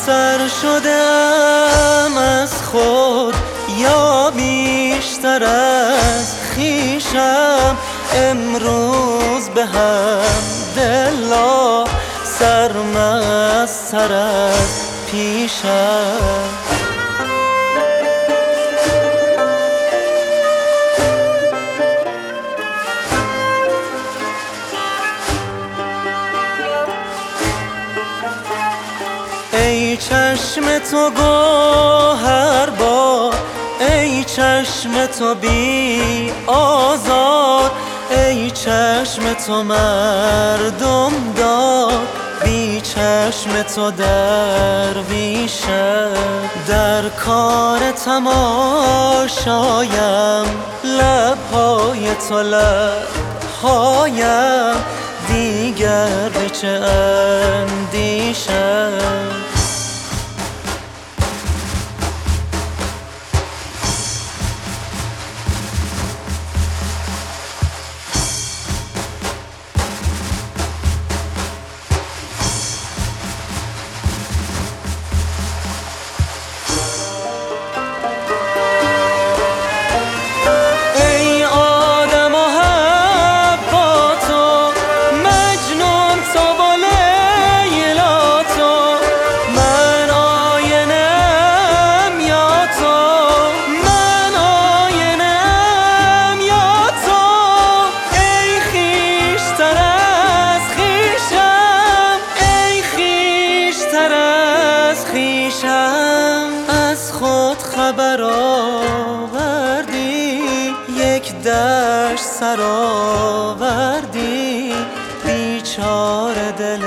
کمتر شدم از خود یا بیشتر از خویشم، امروز به حمدالله سرمست‌تر از پیشم. ای چشم تو گوهر بار، ای چشم تو بی آزار، ای چشم تو مردم دار، بی چشم تو درویشم. در کار تماشایم لبهای تو لبهایم، دیگر به چه اندیشم. از خود خبر آوردی، یک دشت سر آوردی، بیچاره دل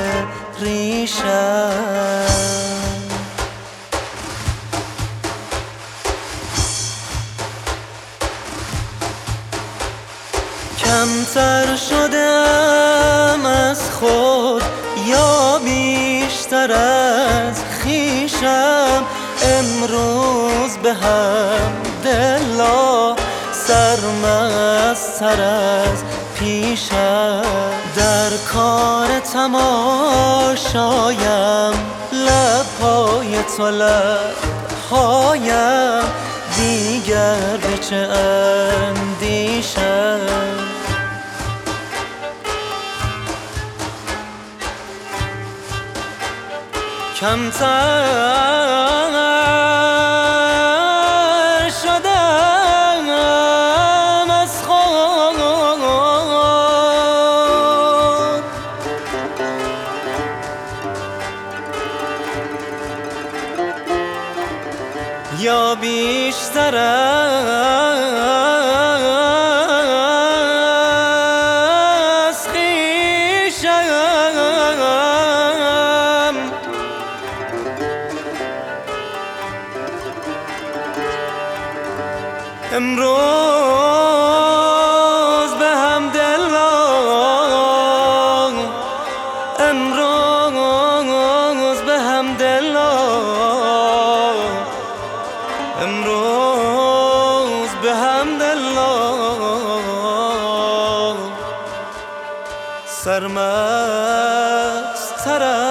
ریشم. کمتر شدم از خود یا بیشتر از خویشم، امروز به حمدالله سرمست‌تر از پیشم. در کار تماشایم لبهای تو لبهایم، دیگر به چه اندیشم. کمتر شدم از خود یا بیشتر از خویشم. امروز به حمدالله، امروز به حمدالله، امروز به حمدالله سرمست‌تر